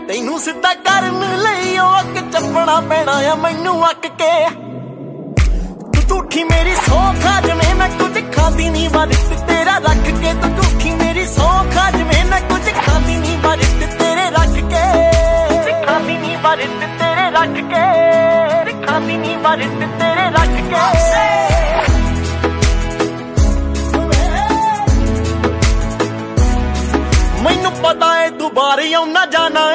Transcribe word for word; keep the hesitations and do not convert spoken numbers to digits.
ਤੈਨੂੰ ਸਿੱਧਾ ਕਰਨ ਲਈ ਉਹ ਅੱਕ ਚੱਪਣਾ ਪੈਣਾ ਆ ਮੈਨੂੰ ਅੱਕ ਕੇ। ਤੂੰ ਝੂਠੀ ਮੇਰੀ ਸੌਖ ਆ ਜਿਵੇਂ ਮੈਂ ਕੁਝ ਖਾਂਦੀ ਨਹੀਂ ਵਾਰਿਸ ਤੇਰਾ ਰੱਖ ਕੇ। ਤੂੰ ਝੂਠੀ ਮੇਰੀ ਸੌਖ ਆ ਜਿਵੇਂ ਮੈਂ ਕੁਝ ਖਾਂਦੀ ਨਹੀਂ ਵਾਰਿਸ ਤੇਰੇ ਰੱਖ ਕੇ। ਖਾਂਦੀ ਨਹੀਂ ਵਾਰਿਸ ਤੇਰੇ ਰੱਖ ਕੇ। ਖਾਂਦੀ ਨਹੀਂ ਵਾਰਿਸ ਤੇਰੇ ਰੱਖ ਕੇ। ਮੈਨੂੰ ਪਤਾ ਏ ਤੂੰ ਬਾਹਰ ਆਉਣਾ ਜਾਣਾ